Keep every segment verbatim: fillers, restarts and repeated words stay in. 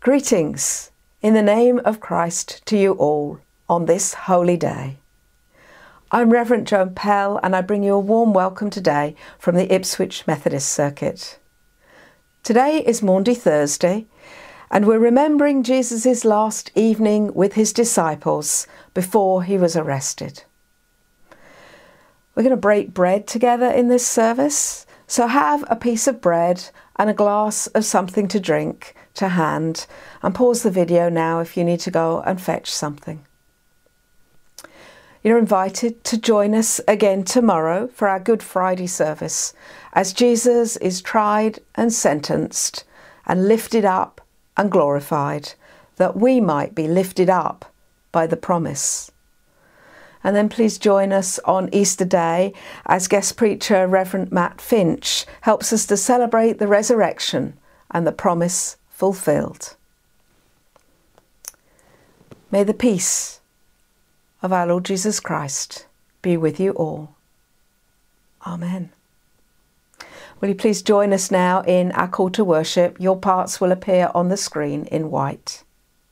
Greetings in the name of Christ to you all on this holy day. I'm Reverend Joan Pell and I bring you a warm welcome today from the Ipswich Methodist Circuit. Today is Maundy Thursday and we're remembering Jesus' last evening with his disciples before he was arrested. We're going to break bread together in this service, so have a piece of bread and a glass of something to drink to hand, and pause the video now if you need to go and fetch something. You're invited to join us again tomorrow for our Good Friday service as Jesus is tried and sentenced and lifted up and glorified, that we might be lifted up by the promise. And then please join us on Easter Day as guest preacher Reverend Matt Finch helps us to celebrate the resurrection and the promise fulfilled. May the peace of our Lord Jesus Christ be with you all. Amen. Will you please join us now in our call to worship? Your parts will appear on the screen in white.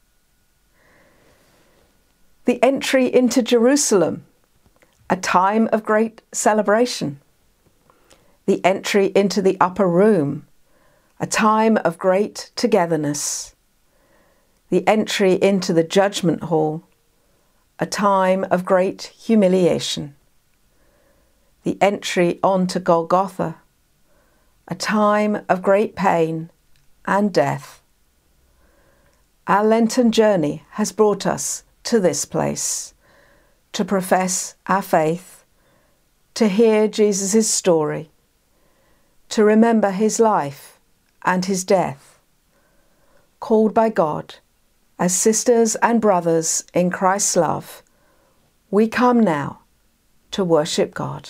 The entry into Jerusalem, a time of great celebration. The entry into the upper room, a time of great togetherness. The entry into the judgment hall, a time of great humiliation. The entry onto Golgotha, a time of great pain and death. Our Lenten journey has brought us to this place, to profess our faith, to hear Jesus' story, to remember his life and his death. Called by God as sisters and brothers in Christ's love, we come now to worship God.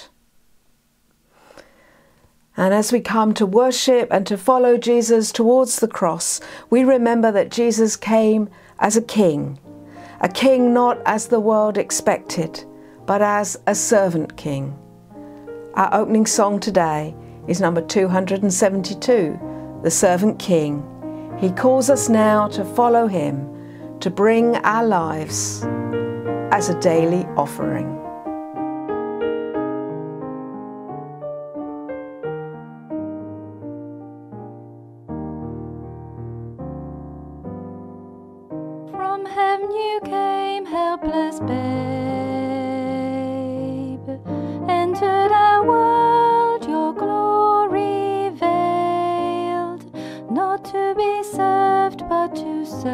And as we come to worship and to follow Jesus towards the cross, we remember that Jesus came as a king, a king not as the world expected, but as a servant king. Our opening song today is number two hundred seventy-two, The Servant King. He calls us now to follow him, to bring our lives as a daily offering. From heaven you came, helpless babe, entered our world, your glory veiled, not to be served but to serve,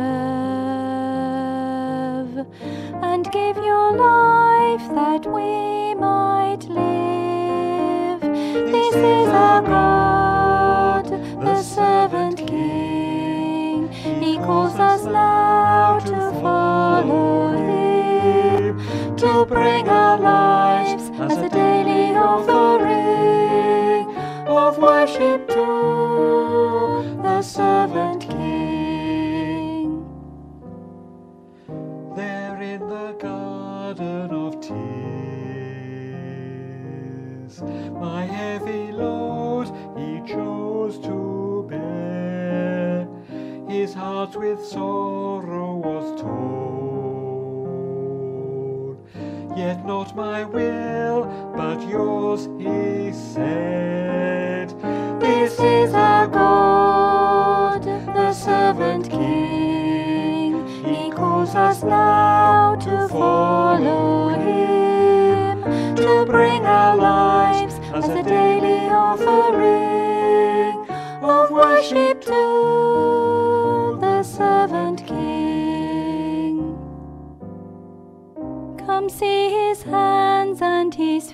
and give your life that we might live. This is our God, the servant King. He calls us now to follow him, to bring our lives as a daily offering of worship to the servant King. There in the garden of tears, my heavy load he chose to bear. His heart with sorrow was torn, yet not my will, but yours, he said. This is our God, the servant King. He calls us now to follow him, to bring our lives as a daily offering of worship to the servant King. Come see his hands and his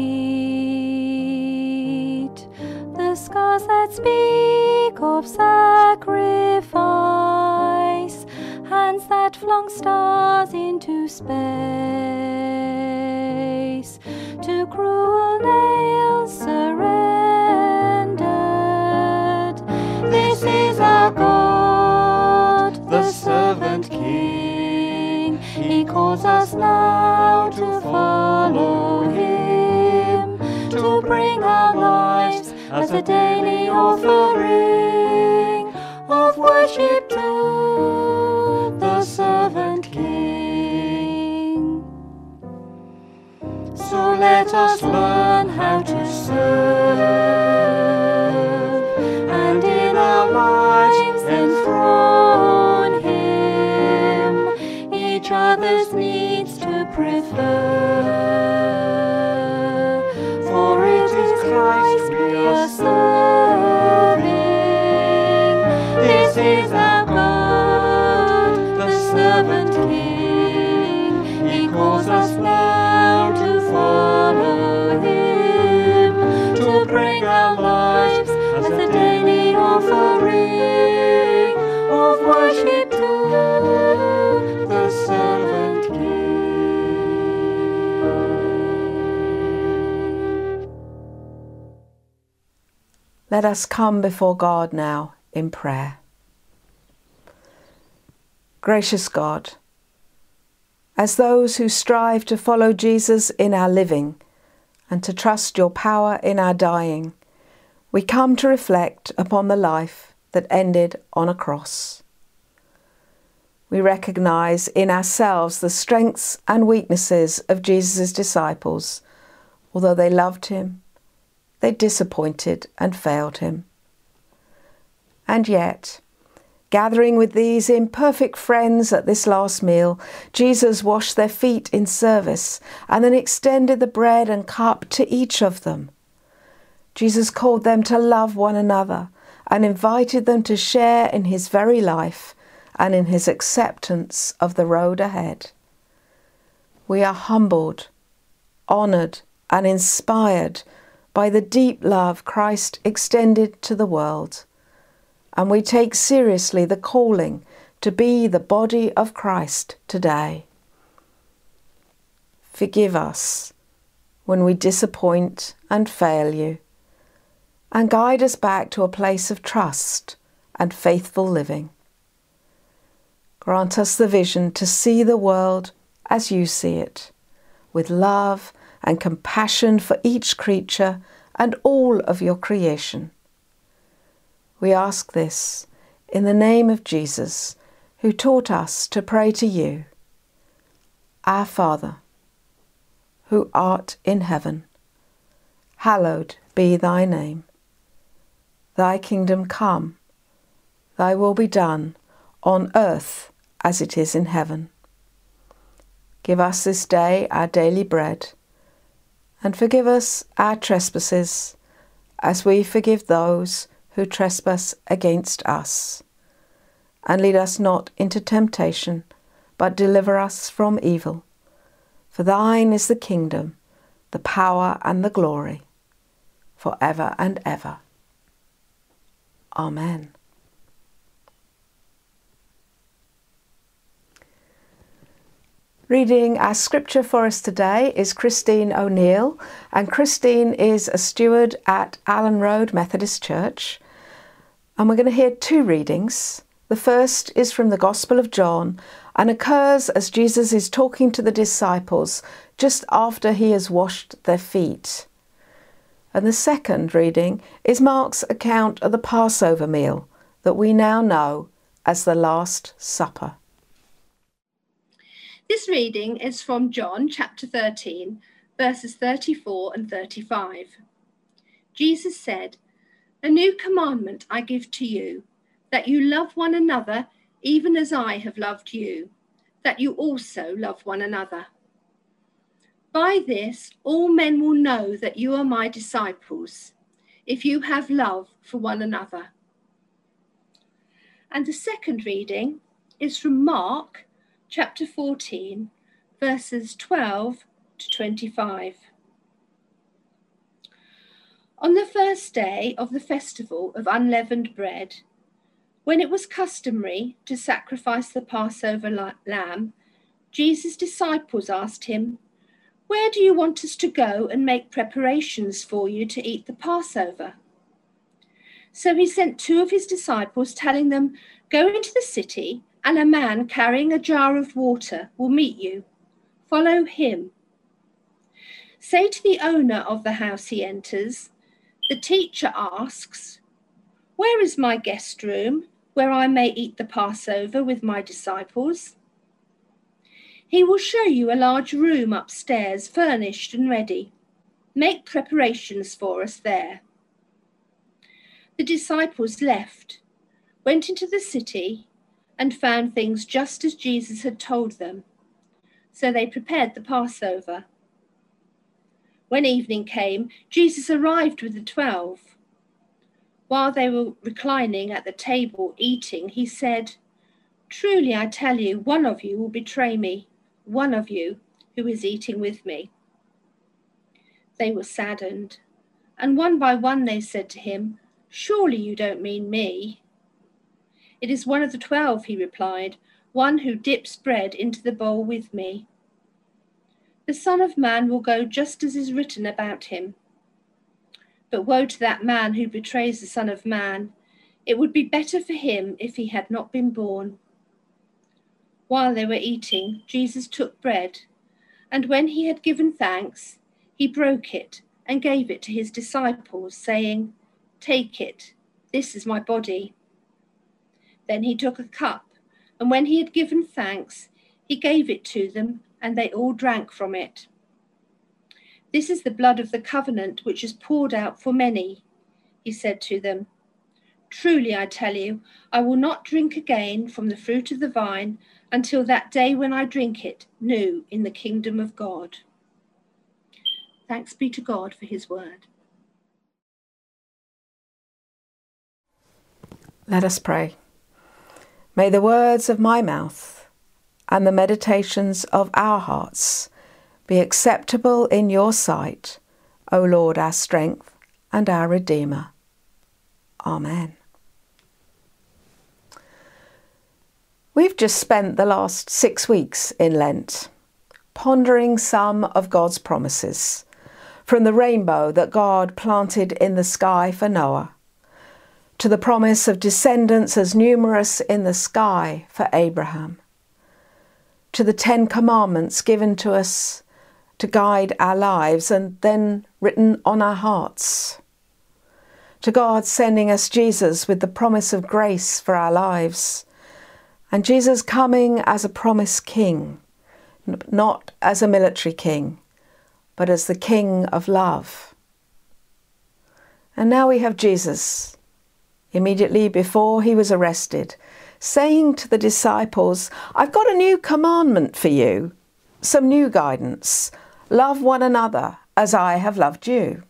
feet, the scars that speak of sacrifice, hands that flung stars into space, to cruel nails surrendered. This is our God, the servant King. He calls us now to follow him, to bring our lives as a daily offering of worship to the servant king. So let us learn how to serve, and in our lives enthrone him, each other's needs to prefer. For it is Christ we are serving. This is our God, the servant king. He calls us now to follow him, to bring our lives as a daily offering of worship to the servant king. Let us come before God now in prayer. Gracious God, as those who strive to follow Jesus in our living and to trust your power in our dying, we come to reflect upon the life that ended on a cross. We recognise in ourselves the strengths and weaknesses of Jesus' disciples. Although they loved him, they disappointed and failed him. And yet, gathering with these imperfect friends at this last meal, Jesus washed their feet in service and then extended the bread and cup to each of them. Jesus called them to love one another and invited them to share in his very life and in his acceptance of the road ahead. We are humbled, honoured and inspired by the deep love Christ extended to the world, and we take seriously the calling to be the body of Christ today. Forgive us when we disappoint and fail you, and guide us back to a place of trust and faithful living. Grant us the vision to see the world as you see it, with love and compassion for each creature and all of your creation. We ask this in the name of Jesus, who taught us to pray to you. Our Father, who art in heaven, hallowed be thy name. Thy kingdom come, thy will be done on earth as it is in heaven. Give us this day our daily bread, and forgive us our trespasses, as we forgive those who trespass against us. And lead us not into temptation, but deliver us from evil. For thine is the kingdom, the power and the glory, for ever and ever. Amen. Reading our scripture for us today is Christine O'Neill, and Christine is a steward at Allen Road Methodist Church. And we're going to hear two readings. The first is from the Gospel of John and occurs as Jesus is talking to the disciples just after he has washed their feet. And the second reading is Mark's account of the Passover meal that we now know as the Last Supper. This reading is from John chapter thirteen, verses thirty-four and thirty-five. Jesus said, "A new commandment I give to you, that you love one another even as I have loved you, that you also love one another. By this all men will know that you are my disciples, if you have love for one another." And the second reading is from Mark chapter fourteen, verses twelve to twenty-five. On the first day of the festival of unleavened bread, when it was customary to sacrifice the Passover lamb, Jesus' disciples asked him, "Where do you want us to go and make preparations for you to eat the Passover?" So he sent two of his disciples, telling them, "Go into the city, and a man carrying a jar of water will meet you. Follow him. Say to the owner of the house he enters, 'The teacher asks, where is my guest room where I may eat the Passover with my disciples?" "He will show you a large room upstairs, furnished and ready. Make preparations for us there." The disciples left, went into the city, and found things just as Jesus had told them. So they prepared the Passover. When evening came, Jesus arrived with the twelve. While they were reclining at the table eating, he said, "Truly I tell you, one of you will betray me, one of you who is eating with me." They were saddened, and one by one they said to him, "Surely you don't mean me?" "It is one of the twelve," he replied, "one who dips bread into the bowl with me. The Son of Man will go just as is written about him. But woe to that man who betrays the Son of Man. It would be better for him if he had not been born." While they were eating, Jesus took bread, and when he had given thanks, he broke it and gave it to his disciples, saying, "Take it, this is my body." Then he took a cup, and when he had given thanks, he gave it to them, and they all drank from it. "This is the blood of the covenant, which is poured out for many," he said to them. "Truly I tell you, I will not drink again from the fruit of the vine until that day when I drink it new in the kingdom of God." Thanks be to God for his word. Let us pray. May the words of my mouth and the meditations of our hearts be acceptable in your sight, O Lord, our strength and our Redeemer. Amen. We've just spent the last six weeks in Lent pondering some of God's promises, from the rainbow that God planted in the sky for Noah, to the promise of descendants as numerous in the sky for Abraham, to the Ten Commandments given to us to guide our lives and then written on our hearts, to God sending us Jesus with the promise of grace for our lives, and Jesus coming as a promised king, not as a military king, but as the King of love. And now we have Jesus, immediately before he was arrested, saying to the disciples, "I've got a new commandment for you, some new guidance. Love one another as I have loved you."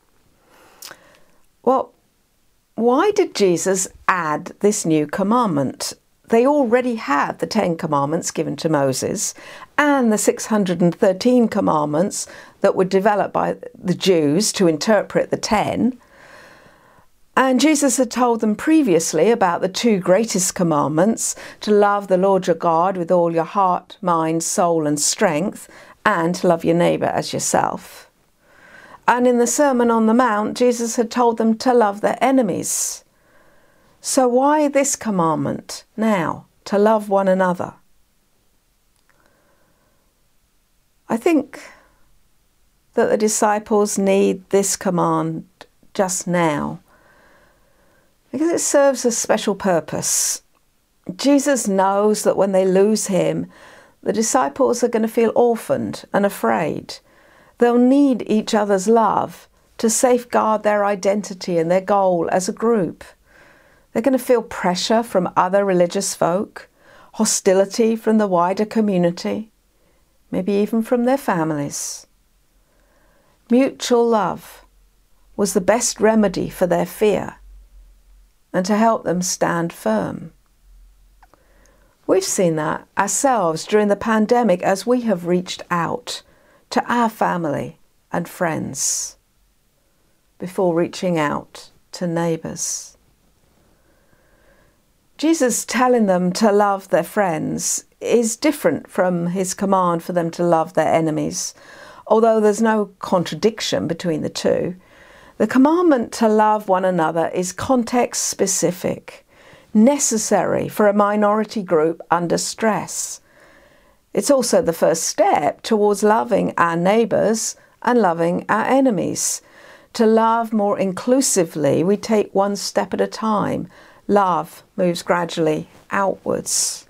Well, why did Jesus add this new commandment? They already had the Ten Commandments given to Moses and the six hundred thirteen commandments that were developed by the Jews to interpret the Ten. And Jesus had told them previously about the two greatest commandments, to love the Lord your God with all your heart, mind, soul and strength, and to love your neighbour as yourself. And in the Sermon on the Mount, Jesus had told them to love their enemies. So why this commandment now, to love one another? I think that the disciples need this command just now, because it serves a special purpose. Jesus knows that when they lose him, the disciples are going to feel orphaned and afraid. They'll need each other's love to safeguard their identity and their goal as a group. They're going to feel pressure from other religious folk, hostility from the wider community, maybe even from their families. Mutual love was the best remedy for their fear and to help them stand firm. We've seen that ourselves during the pandemic as we have reached out to our family and friends before reaching out to neighbours. Jesus telling them to love their friends is different from his command for them to love their enemies. Although there's no contradiction between the two, the commandment to love one another is context specific, necessary for a minority group under stress. It's also the first step towards loving our neighbours and loving our enemies. To love more inclusively, we take one step at a time, love moves gradually outwards.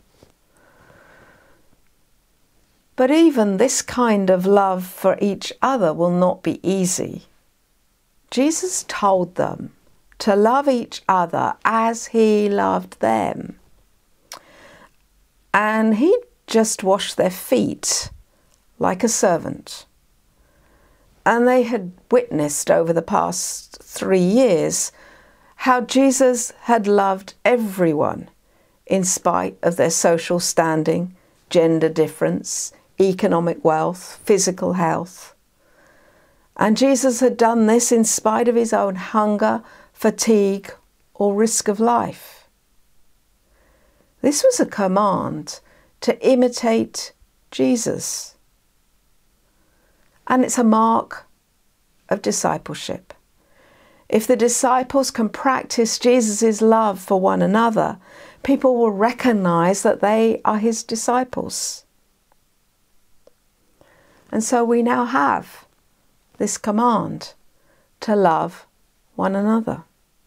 But even this kind of love for each other will not be easy. Jesus told them to love each other as he loved them. And he just washed their feet like a servant. And they had witnessed over the past three years how Jesus had loved everyone in spite of their social standing, gender difference, economic wealth, physical health. And Jesus had done this in spite of his own hunger, fatigue, or risk of life. This was a command to imitate Jesus. And it's a mark of discipleship. If the disciples can practice Jesus' love for one another, people will recognize that they are his disciples. And so we now have this command to love one another.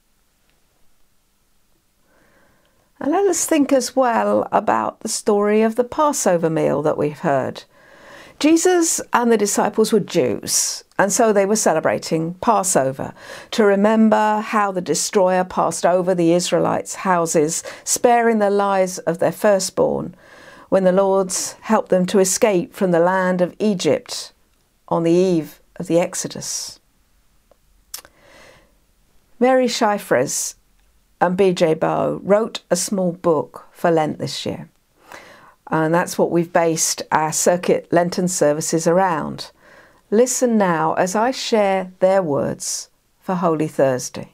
And let us think as well about the story of the Passover meal that we've heard. Jesus and the disciples were Jews, and so they were celebrating Passover to remember how the destroyer passed over the Israelites' houses, sparing the lives of their firstborn, when the Lord helped them to escape from the land of Egypt on the eve of the Exodus. Mary Scheifres and B J Bow wrote a small book for Lent this year. And that's what we've based our Circuit Lenten services around. Listen now as I share their words for Holy Thursday.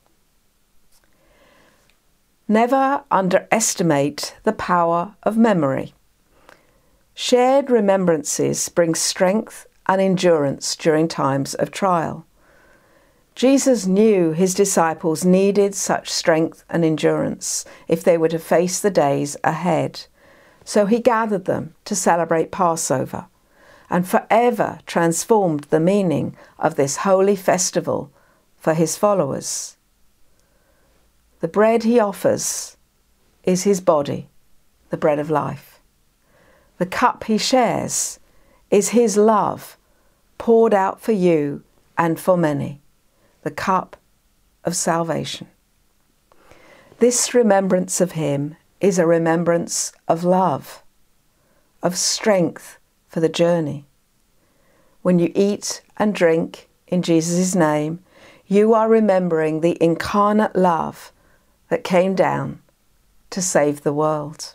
Never underestimate the power of memory. Shared remembrances bring strength and endurance during times of trial. Jesus knew his disciples needed such strength and endurance if they were to face the days ahead. So he gathered them to celebrate Passover and forever transformed the meaning of this holy festival for his followers. The bread he offers is his body, the bread of life. The cup he shares is his love poured out for you and for many, the cup of salvation. This remembrance of him is a remembrance of love, of strength for the journey. When you eat and drink in Jesus' name, you are remembering the incarnate love that came down to save the world.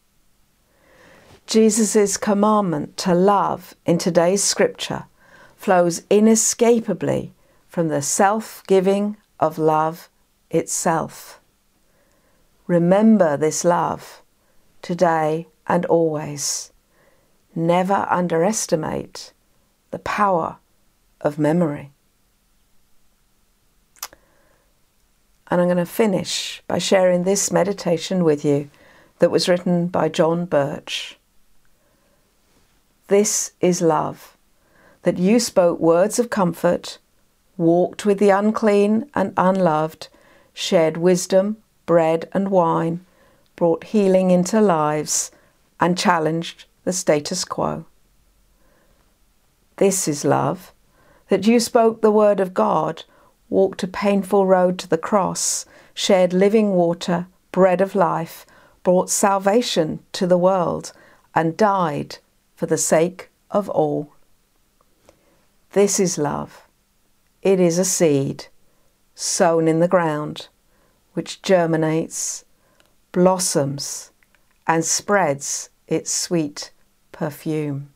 Jesus' commandment to love in today's scripture flows inescapably from the self-giving of love itself. Remember this love today and always. Never underestimate the power of memory. And I'm going to finish by sharing this meditation with you that was written by John Birch. This is love, that you spoke words of comfort, walked with the unclean and unloved, shared wisdom, bread and wine, brought healing into lives, and challenged the status quo. This is love, that you spoke the word of God, walked a painful road to the cross, shared living water, bread of life, brought salvation to the world, and died for the sake of all. This is love. It is a seed sown in the ground, which germinates, blossoms, and spreads its sweet perfume.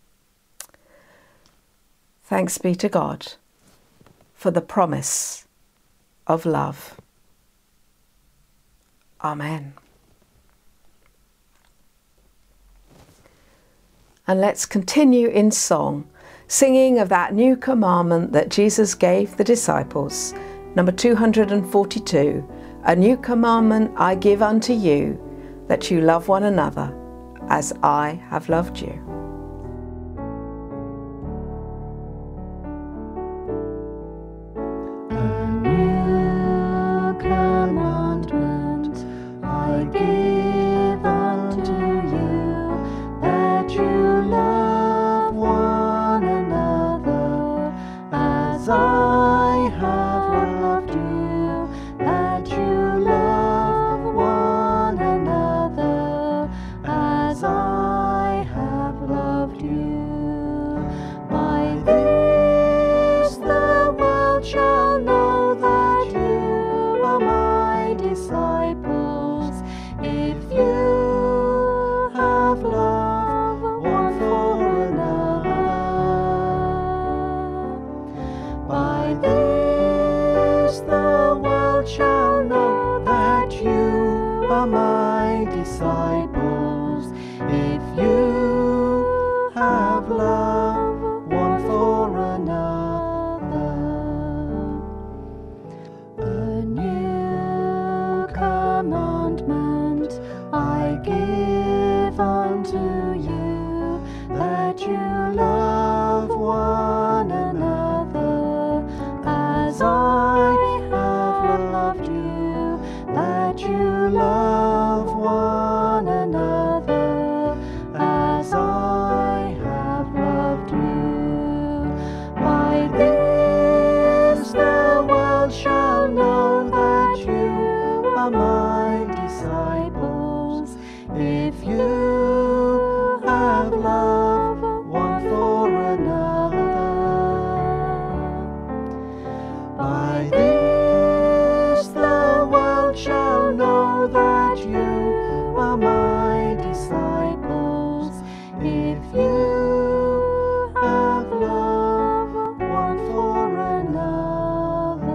Thanks be to God for the promise of love. Amen. And let's continue in song, singing of that new commandment that Jesus gave the disciples. Number two hundred forty-two, a new commandment I give unto you, that you love one another as I have loved you. A new commandment have love one for another. A new commandment I give unto you, that you love one another as I have loved you, that you love one another as I have loved you. By this the world shall know that you are my disciples, if you have love one for another. By this the world shall know that you are my disciples, if you have love one for another.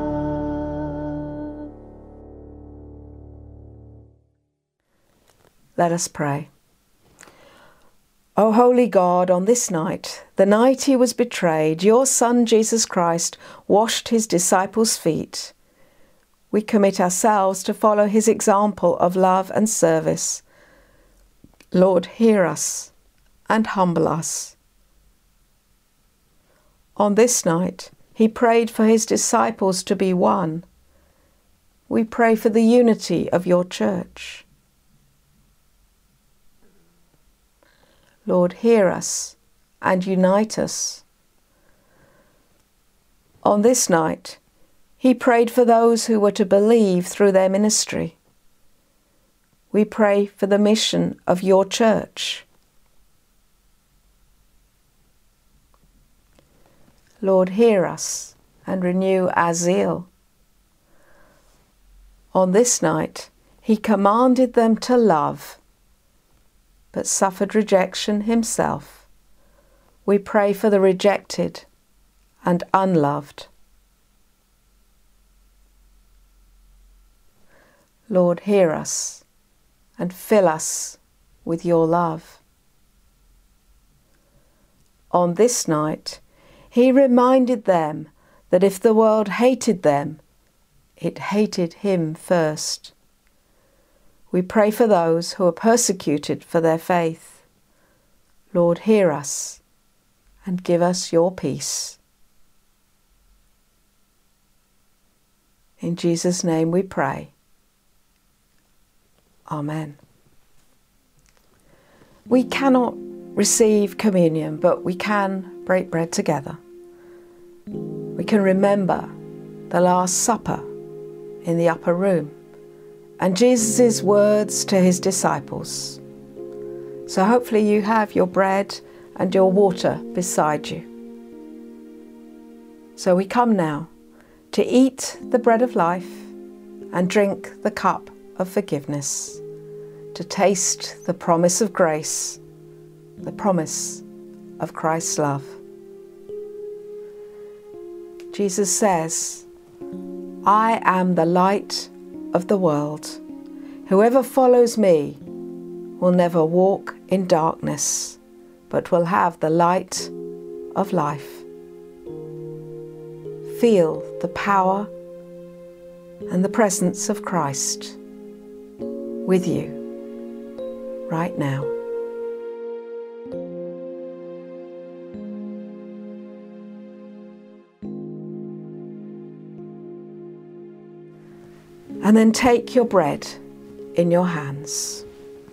Let us pray. O holy God, on this night, the night he was betrayed, your Son Jesus Christ washed his disciples' feet. We commit ourselves to follow his example of love and service. Lord, hear us and humble us. On this night, he prayed for his disciples to be one. We pray for the unity of your church. Lord, hear us and unite us. On this night, he prayed for those who were to believe through their ministry. We pray for the mission of your church. Lord, hear us and renew our zeal. On this night, he commanded them to love, but suffered rejection himself. We pray for the rejected and unloved. Lord, hear us and fill us with your love. On this night, he reminded them that if the world hated them, it hated him first. We pray for those who are persecuted for their faith. Lord, hear us and give us your peace. In Jesus' name we pray. Amen. We cannot receive communion, but we can break bread together. We can remember the Last Supper in the upper room and Jesus' words to his disciples. So hopefully you have your bread and your water beside you. So we come now to eat the bread of life and drink the cup of forgiveness, to taste the promise of grace, the promise of Christ's love. Jesus says, I am the light of the world. Whoever follows me will never walk in darkness, but will have the light of life. Feel the power and the presence of Christ with you right now. And then take your bread in your hands.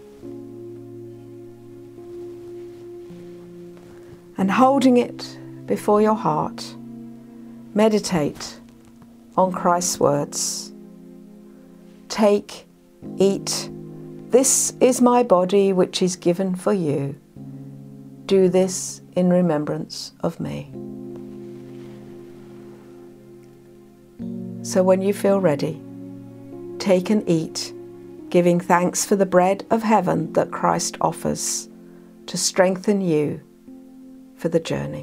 And holding it before your heart, meditate on Christ's words. Take, eat. This is my body which is given for you. Do this in remembrance of me. So when you feel ready, take and eat, giving thanks for the bread of heaven that Christ offers to strengthen you for the journey.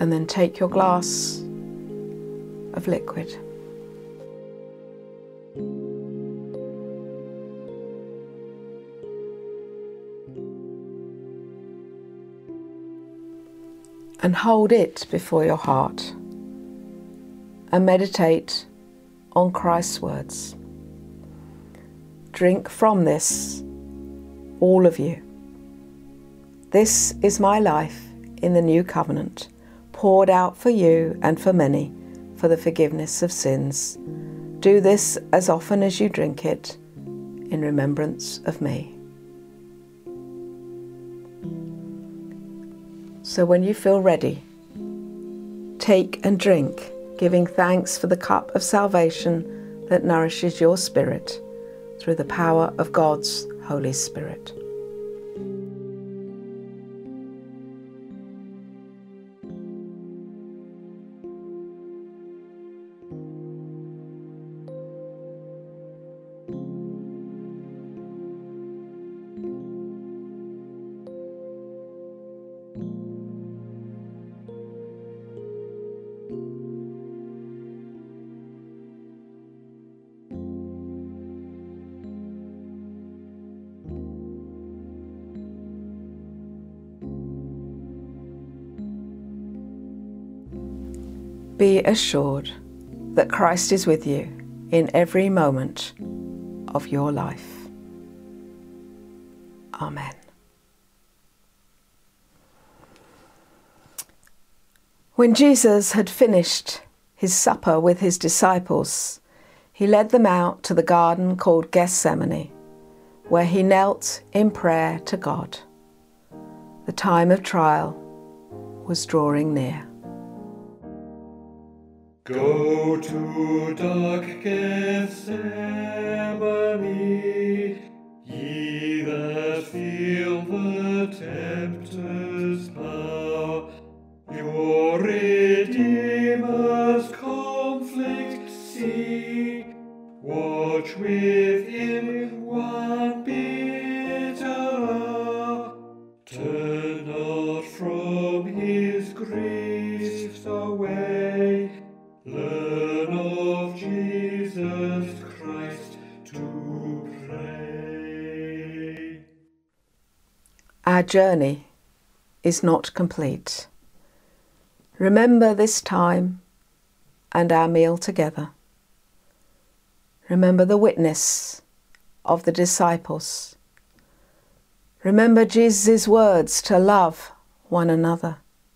And then take your glass of liquid. And hold it before your heart and meditate on Christ's words. Drink from this, all of you. This is my life in the new covenant, poured out for you and for many for the forgiveness of sins. Do this as often as you drink it in remembrance of me. So when you feel ready, take and drink, giving thanks for the cup of salvation that nourishes your spirit through the power of God's Holy Spirit. Be assured that Christ is with you in every moment of your life. Amen. When Jesus had finished his supper with his disciples, he led them out to the garden called Gethsemane, where he knelt in prayer to God. The time of trial was drawing near. Go to dark Gethsemane, ye that feel the tempter's power, your Redeemer's conflict see. Watch with him in one bitter hour, turn not from his griefs away. Learn of Jesus Christ to pray. Our journey is not complete. Remember this time and our meal together. Remember the witness of the disciples. Remember Jesus' words to love one another.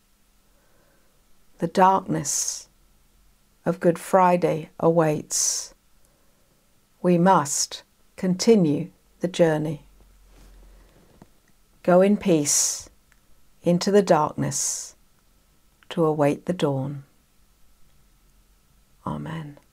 The darkness of Good Friday awaits. We must continue the journey. Go in peace into the darkness to await the dawn. Amen.